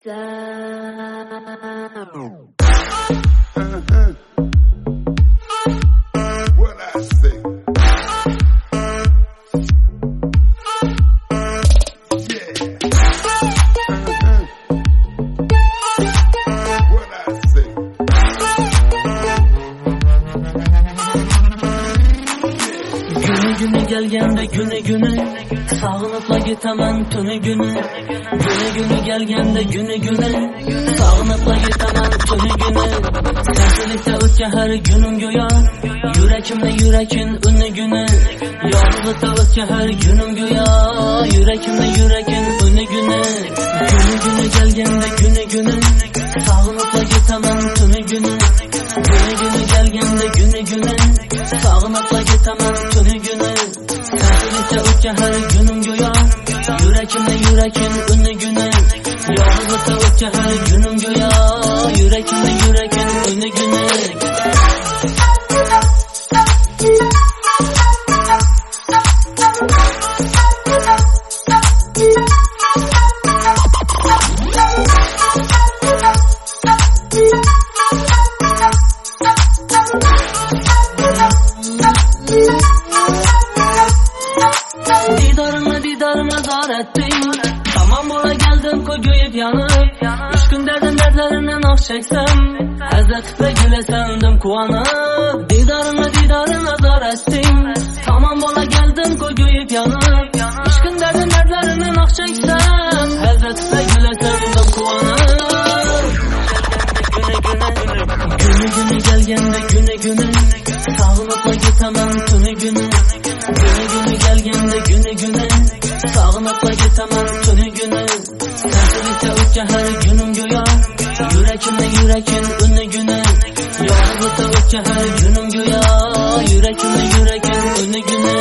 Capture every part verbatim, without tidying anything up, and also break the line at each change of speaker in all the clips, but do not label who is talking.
What I say? Yeah. What I say?
Günü günü gelgende günü günü sağınıpla gitaman tünü günü. Günü günü gelgende günü günü sağınıpla gitaman tünü günü. Sensilikte ötken her günüm göya yürekimde yürekin ünlü günü. Yalnızlıkta ötken her günüm göya yürekimde yürekin ünlü günü. Günü günü gelgende günü günü sağınıpla gitaman tünü günü. Günü günü gelgende günü günü sağınıpla gitaman tünü günü. Sensilikte ötken her günüm göya yürekimde yürekin ünlü günü. Yalnızlıkta ötken her günüm göya yürekimde yürekin ünlü günü. Didarına didarına zar ettim. Tamam bola geldim koyup yanıp. Üç gün derdim dertlerinden ah çeksem. Hazretle gülesendim kuanıp. Didarına didarına zar ettim. Tamam bola geldim koyup yanıp. Üç gün derdim dertlerinden ah çeksem. Hazretle gülesendim kuanıp. Günü günü gelgende günü günü sağınıpla gitemem tünü günü. Günü günü gelgende günü günü sağınıpla gitemem tünü günü. Sensilikte ötken her günüm göya yürekimde yürekin ünlü günü. Yalnızlıkta ötken her günüm göya yürekimde yürekin ünlü günü.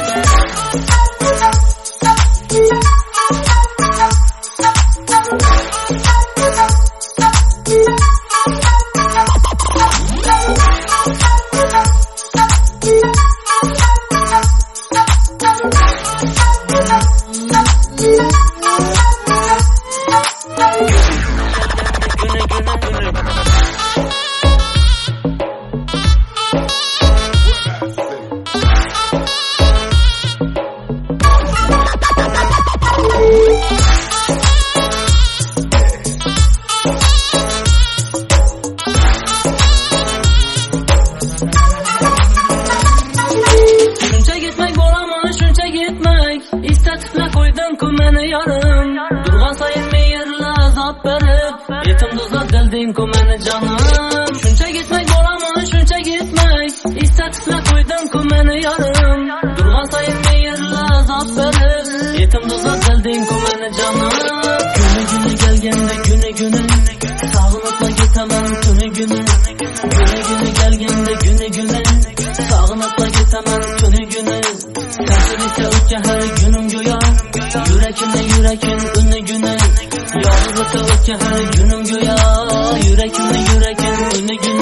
Şuncha gitmek bo'laman shuncha gitmek. İstatibla qo'ydim-ku meni yarim. Turgan sayin meyirla azab berib yetim tuzlab dilding-ku meni jonim. Shuncha gitmek bo'laman shuncha gitmek. İstatibla qo'ydim-ku meni yarim. Turgan sayin meyirla azab berib yetim tuzlab dilding-ku meni jonim. Günü günü gelgende günü günü sağınıpla gitaman tünü günü. Günü günü gelgende günü günü sağınıpla gitaman tünü günü. Sensilikte ötken her günüm göya yürekimde yürekin ünlü günü. Yalnızlıkta ötken her günüm göya yürekimde yürekin ünlü günü.